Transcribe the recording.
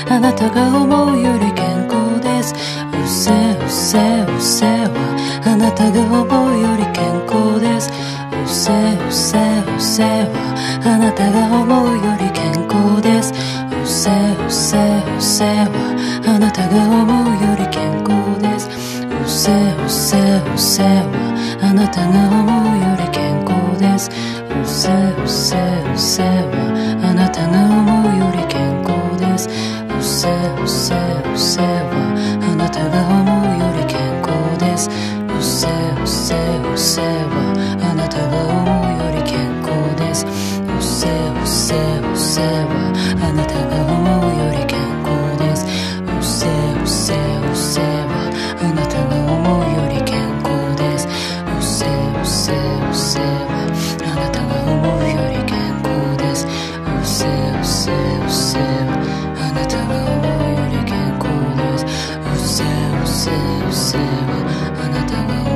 あなたが思うより健康です。うせうせうせはあなたが思うより健康です。うせうせうせはあなたが思うより健康です。うせうせうせはあなたが思うより健康です。うせうせうせはあなたが思うより健康です。うせうせうせはあなたが思うより健康です。うせうせうせはあなたが思うより健康です。うせうせうせはあなたが思うより健康です。うせうせうせはあなたが思うより健康です。うせうせうせはあなたが思うより健康です。うせうせうせはあなたが思うより健康です。うせうせうせはあなたが思うより健康です。うせうせうせはあなたが